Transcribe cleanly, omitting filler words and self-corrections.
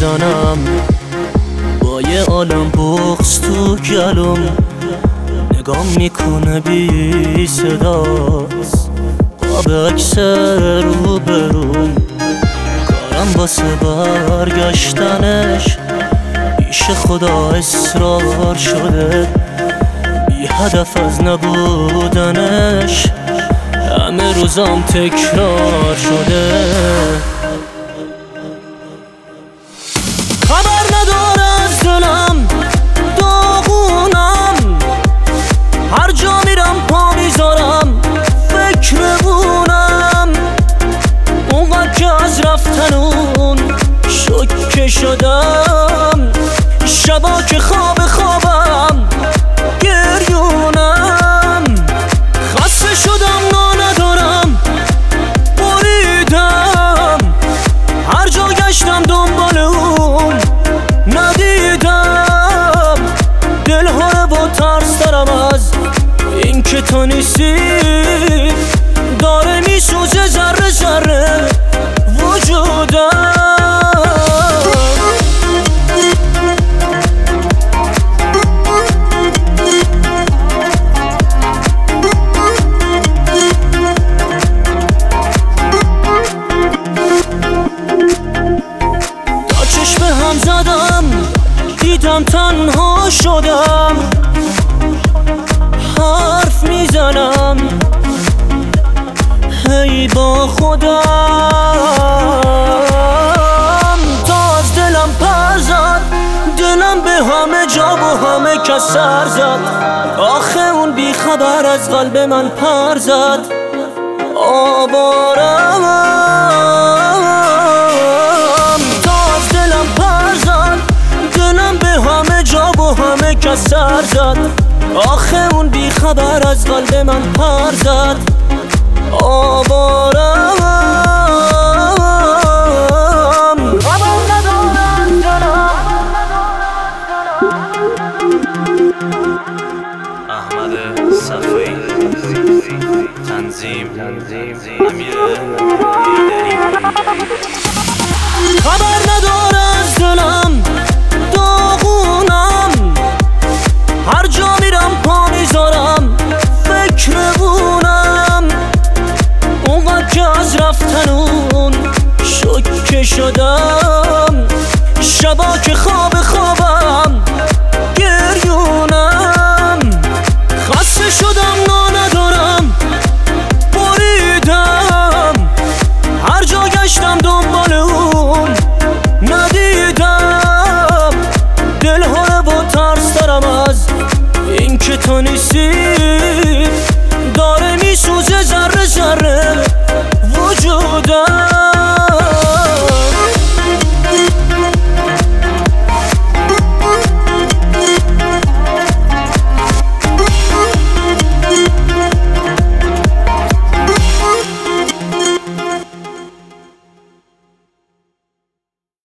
میزنم با یه عالم بغض تو گلوم، نگام میکنه بی صداست قاب عکس رو بروم. کارم واسه برگشتنش پیش خدا اصرار شده، بی هدف از نبودنش همه روزام تکرار شده. خبر نداره از دلم داغونم، هر جا میرم پا میذارم فکرمونم. اونقدر که از رفتن اون شوکه شدم، شبا که خوابم گریونم. خسته شدم ندارم بریدم، هر جا گشتم دنبال اون ندیدم. دلها با ترس دارم از این که تو نیستی، داره میسوزه ذره ذره وجودم. هم زدم دیدم تنها شدم، حرف میزنم هی با خودم. تا از دلم پر زد، دلم به همه جا و همه کس سر زد. آخه اون بی خبر از قلب من پر زد. آوارم همه جا و همه کس سر زد. آخه اون بی خبر از قلب من پر زد. آوارم خبر ندارم جانم. احمد صفایی، تنظیم امیر حیدری. خبر نداره از دلم داغونم، هر جا میرم پا میذارم فکرمونم. اونقدر که از رفتن اون شوکه شدم، شبا